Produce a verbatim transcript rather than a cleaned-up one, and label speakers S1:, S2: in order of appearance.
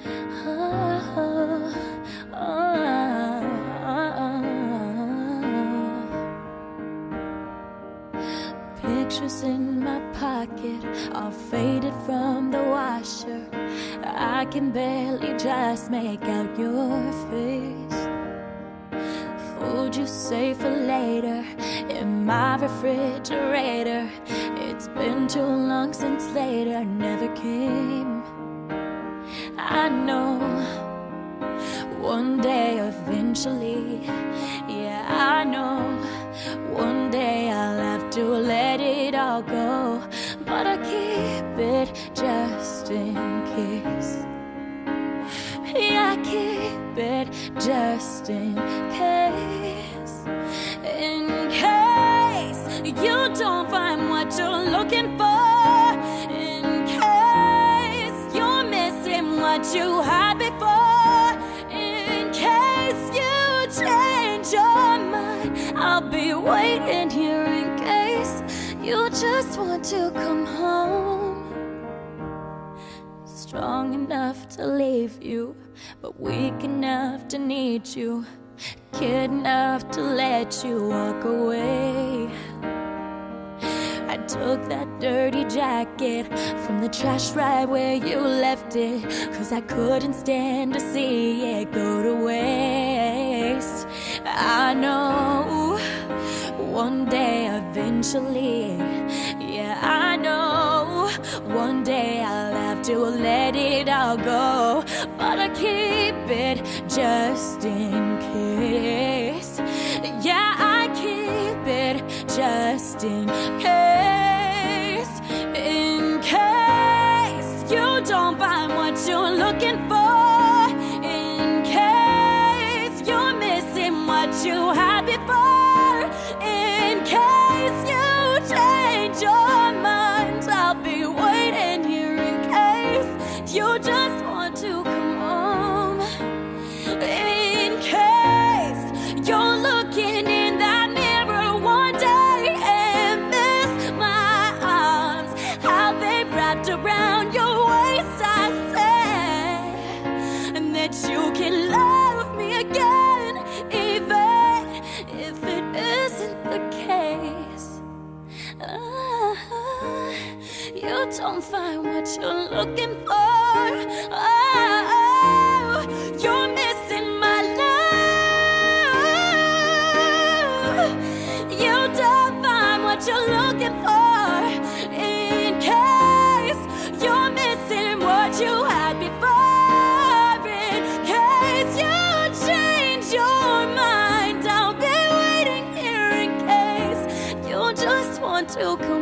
S1: Oh, oh, oh. Pictures in my pocket, all faded from the washer. I can barely just make out your face. Food you save for later in my refrigerator. It's been too long since later never came. I know one day eventually, yeah, I know one day I'll have to let it all go, but I keep it just in case. Yeah, I keep it just in case. In case you don't find what you're looking for. In case you're missing what you had before. In case you change your mind, I'll be waiting here in case you just want to come home. Strong enough to leave you, but weak enough to need you. Kid enough to let you walk away. I took that dirty jacket from the trash right where you left it, 'cause I couldn't stand to see it go to waste. I know one day eventually, yeah, I know one day I'll have to let it all go, but I keep it just in case. Yeah, I keep it just in case. In case you don't find what you're looking for. In case you're missing what you had before. In case you change your mind, I'll be waiting here in case you just want to come home. In case you're looking in that mirror one day and miss my arms, how they wrapped around your waist, I say, and that you can love me again, even if it isn't the case. Uh, you don't find what you're looking for. Oh, you're missing my love. You don't find what you're looking for. In case you're missing what you had before. In case you change your mind, I'll be waiting here in case you just want to come